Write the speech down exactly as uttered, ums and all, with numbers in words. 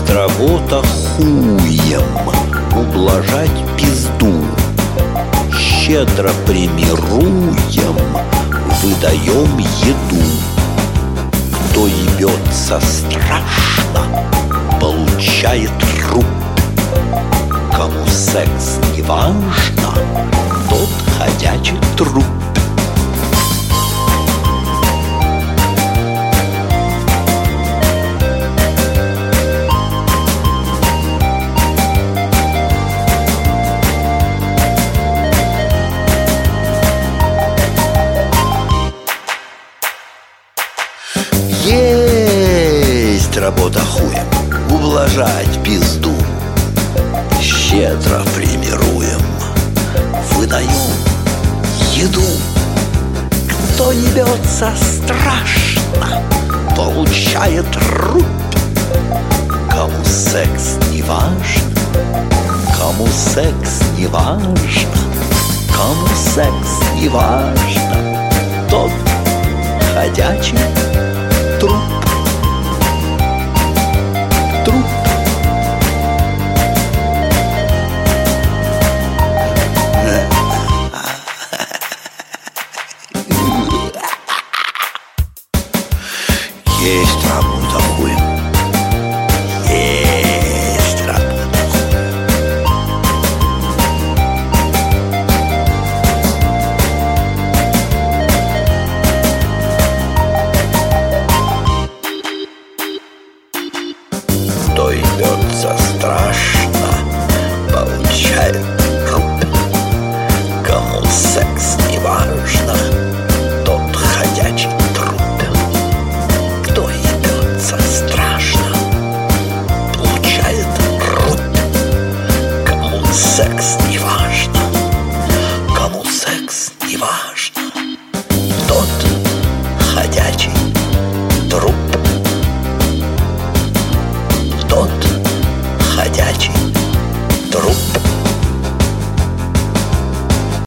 Есть работа хуем ублажать пизду. Щедро премируем, выдаем еду. Кто ебется страшно, получает рубь. Кому секс не важно, тот ходячий труп. Есть работа хуем ублажать пизду. Щедро премируем, выдаем еду. Кто ебется страшно, получает рубь. Кому секс не важно, кому секс не важно, кому секс не важно, тот ходячий труп. Труп. Есть работа хуем. Есть работа хуем. Кто ебется страшно, получает рубь. Кому секс не важно, тот ходячий труп. Кто ебется страшно, получает рубь. Кому секс не важно, кому секс не важно, тот ходячий труп.